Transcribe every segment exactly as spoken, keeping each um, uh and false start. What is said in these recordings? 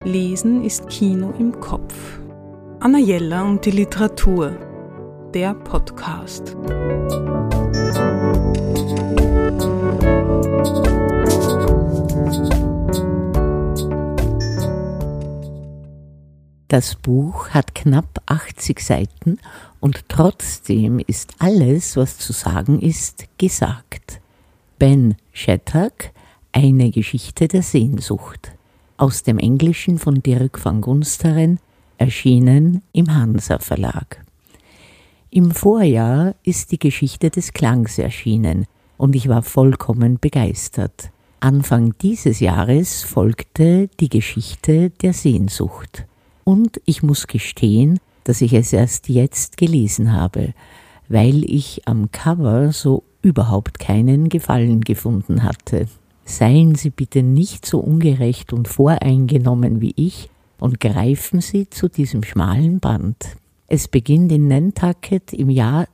Lesen ist Kino im Kopf. Anna Jeller und die Literatur. Der Podcast. Das Buch hat knapp achtzig Seiten und trotzdem ist alles, was zu sagen ist, gesagt. Ben Shattuck, Eine Geschichte der Sehnsucht. Aus dem Englischen von Dirk van Gunsteren, erschienen im Hansa Verlag. Im Vorjahr ist die Geschichte des Klangs erschienen und ich war vollkommen begeistert. Anfang dieses Jahres folgte die Geschichte der Sehnsucht. Und ich muss gestehen, dass ich es erst jetzt gelesen habe, weil ich am Cover so überhaupt keinen Gefallen gefunden hatte. Seien Sie bitte nicht so ungerecht und voreingenommen wie ich und greifen Sie zu diesem schmalen Band. Es beginnt in Nantucket im Jahr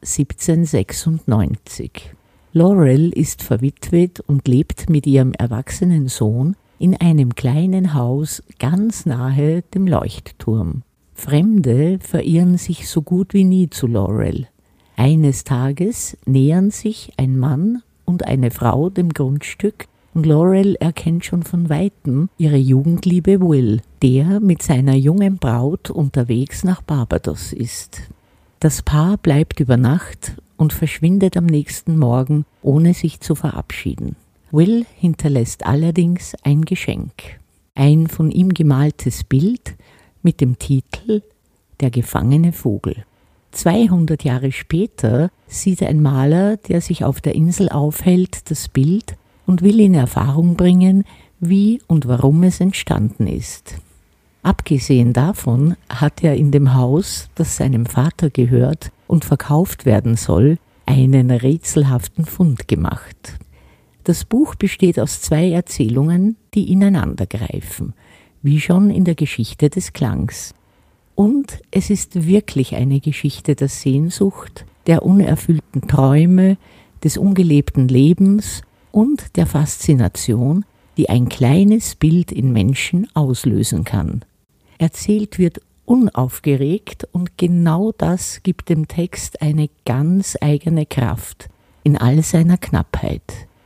siebzehnhundertsechsundneunzig. Laurel ist verwitwet und lebt mit ihrem erwachsenen Sohn in einem kleinen Haus ganz nahe dem Leuchtturm. Fremde verirren sich so gut wie nie zu Laurel. Eines Tages nähern sich ein Mann und eine Frau dem Grundstück und Laurel erkennt schon von Weitem ihre Jugendliebe Will, der mit seiner jungen Braut unterwegs nach Barbados ist. Das Paar bleibt über Nacht und verschwindet am nächsten Morgen, ohne sich zu verabschieden. Will hinterlässt allerdings ein Geschenk. Ein von ihm gemaltes Bild mit dem Titel »Der gefangene Vogel«. zweihundert Jahre später sieht ein Maler, der sich auf der Insel aufhält, das Bild und will in Erfahrung bringen, wie und warum es entstanden ist. Abgesehen davon hat er in dem Haus, das seinem Vater gehört und verkauft werden soll, einen rätselhaften Fund gemacht. Das Buch besteht aus zwei Erzählungen, die ineinandergreifen, wie schon in der Geschichte des Klangs. Und es ist wirklich eine Geschichte der Sehnsucht, der unerfüllten Träume, des ungelebten Lebens und der Faszination, die ein kleines Bild in Menschen auslösen kann. Erzählt wird unaufgeregt und genau das gibt dem Text eine ganz eigene Kraft in all seiner Knappheit.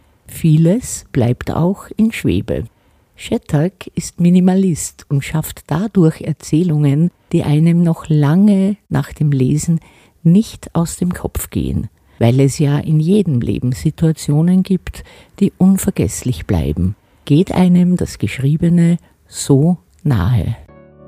Vieles bleibt auch in Schwebe. Shattuck ist Minimalist und schafft dadurch Erzählungen, die einem noch lange nach dem Lesen nicht aus dem Kopf gehen, weil es ja in jedem Leben Situationen gibt, die unvergesslich bleiben. Geht einem das Geschriebene so nahe.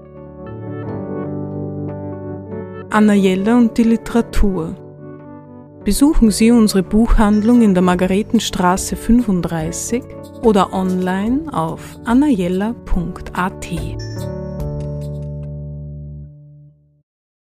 Anna Jeller und die Literatur. Besuchen Sie unsere Buchhandlung in der Margaretenstraße fünfunddreißig oder online auf anna jeller punkt a t.